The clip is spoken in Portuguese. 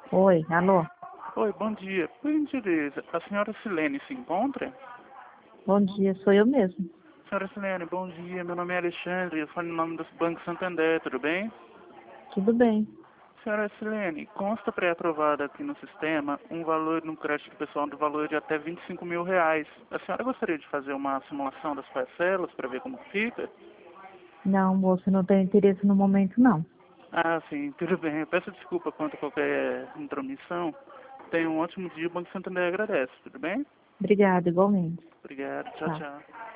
Oi, alô? Oi, bom dia. Por gentileza, a senhora Silene se encontra? Bom dia, sou eu mesmo. Senhora Silene, bom dia. Meu nome é Alexandre, eu falo em nome do Banco Santander, tudo bem? Tudo bem. Senhora Silene, consta pré-aprovado aqui no sistema um valor no crédito pessoal do valor de até R$ 25.000. A senhora gostaria de fazer uma simulação das parcelas para ver como fica? Não, moço, não tenho interesse no momento, não. Ah, sim, tudo bem. Eu peço desculpa quanto a qualquer intromissão. Tenha um ótimo dia, o Banco Santander agradece, tudo bem? Obrigada, igualmente. Obrigado, tchau, Tchau. tchau.